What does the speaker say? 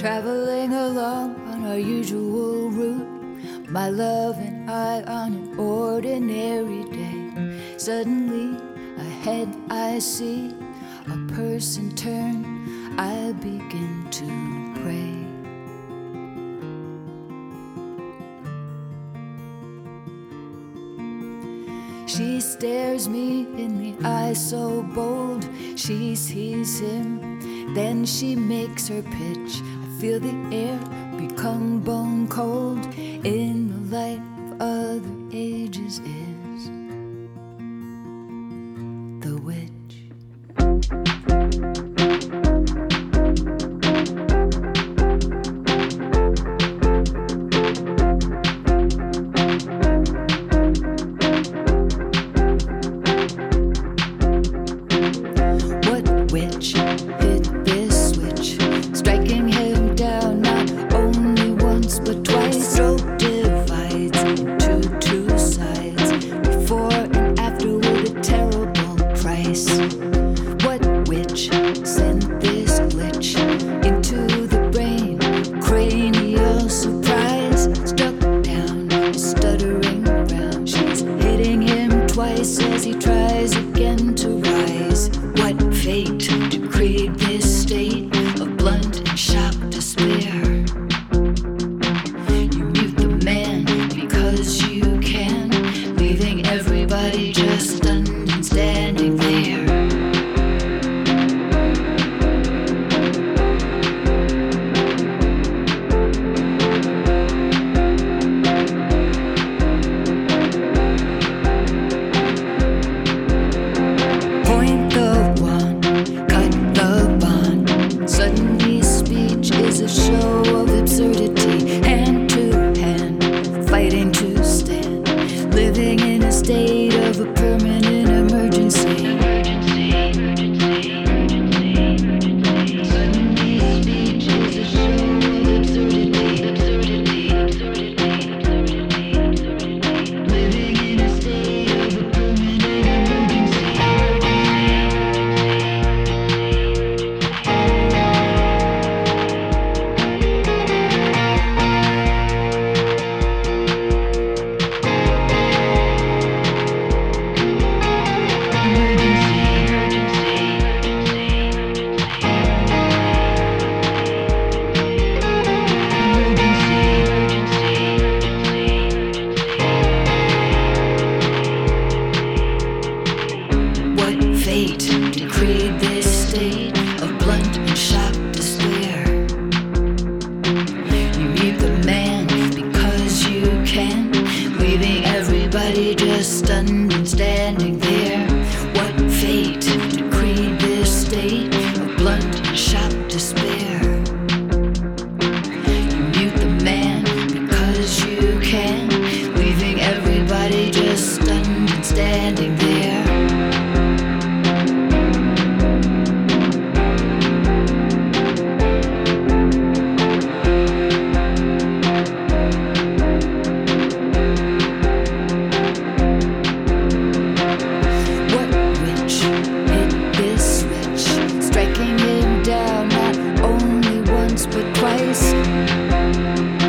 Traveling along on our usual route, my love and I on an ordinary day. Suddenly ahead I see a person turn, I begin to pray. She stares me in the eye so bold, she sees him, then she makes her pitch. I feel the air become bone cold, in the light of other ages is the witch. Witch hit this switch, striking him down not only once but twice. Road divides into two sides, before and after with a terrible price. What witch sent this glitch into the brain? Cranial surprise, struck down, stuttering around. She's hitting him twice as he tries again to rise. What fate decreed this state of blunt and shocked despair? You mute the man because you can, leaving everybody just stunned and standing there. Point the wand, cut the bond. Suddenly speech is a show of absurdity. Hand to hand, fighting to stand, living in a state of a permanent emergency. Suddenly speech is a show of absurdity, living in a state of a permanent emergency. What fate decreed this state of blunt and shocked despair? You mute the man because you can, leaving everybody just stunned and standing there. What fate decreed this state of blunt and shocked despair? You mute the man because you can, leaving everybody just stunned and standing there. What witch hit this switch, striking him down not only once but twice?